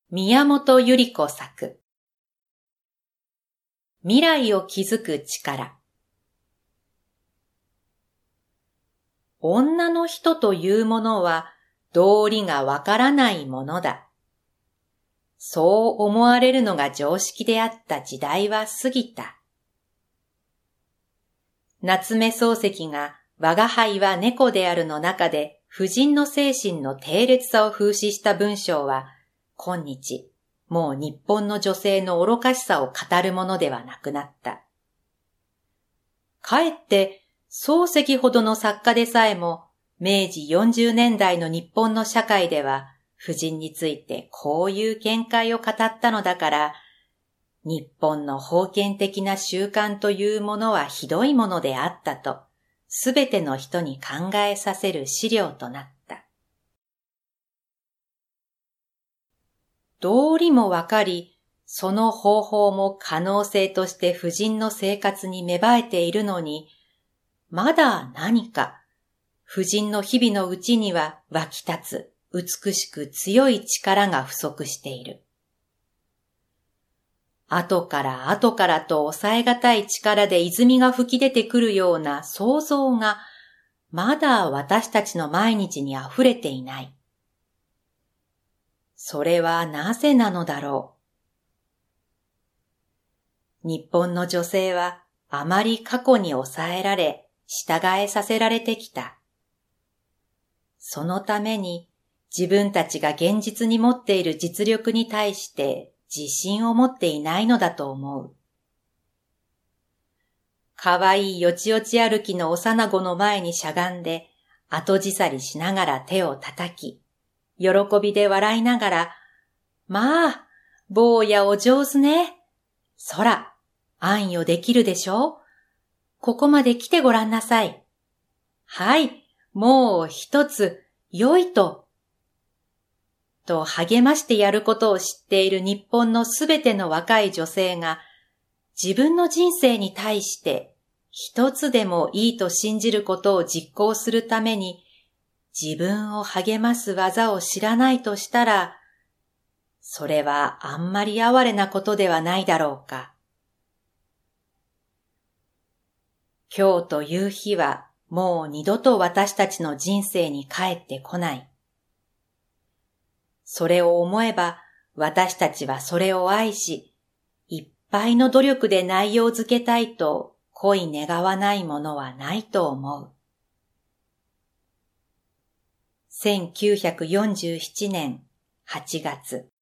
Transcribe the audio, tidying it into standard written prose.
宮本百合子作。未来を築く力。女の人というものは道理がわからないものだ。そう思われるのが常識であった時代は過ぎた。夏目漱石が吾輩は猫であるの中で婦人の精神の低劣さを風刺した文章は今日、もう日本の女性の愚かしさを語るものではなくなった。かえって、漱石ほどの作家でさえも、明治40年代の日本の社会では、婦人についてこういう見解を語ったのだから、日本の封建的な習慣というものはひどいものであったと、すべての人に考えさせる資料となった。道理もわかり、その方法も可能性として婦人の生活に芽生えているのに、まだ何か、婦人の日々のうちには湧き立つ、美しく強い力が不足している。後から後からと抑えがたい力で泉が吹き出てくるような想像が、まだ私たちの毎日に溢れていない。それはなぜなのだろう。日本の女性はあまり過去に抑えられ、従えさせられてきた。そのために自分たちが現実に持っている実力に対して自信を持っていないのだと思う。かわいいよちよち歩きの幼子の前にしゃがんで、後じさりしながら手を叩き、喜びで笑いながら、まあ、坊やお上手ね。そら、暗喩できるでしょ。ここまで来てごらんなさい。はい、もう一つ、よいと。と励ましてやることを知っている日本のすべての若い女性が、自分の人生に対して一つでもいいと信じることを実行するために、自分を励ます技を知らないとしたら、それはあんまり哀れなことではないだろうか。今日という日はもう二度と私たちの人生に帰ってこない。それを思えば私たちはそれを愛し、いっぱいの努力で内容づけたいと恋願わないものはないと思う。1947年8月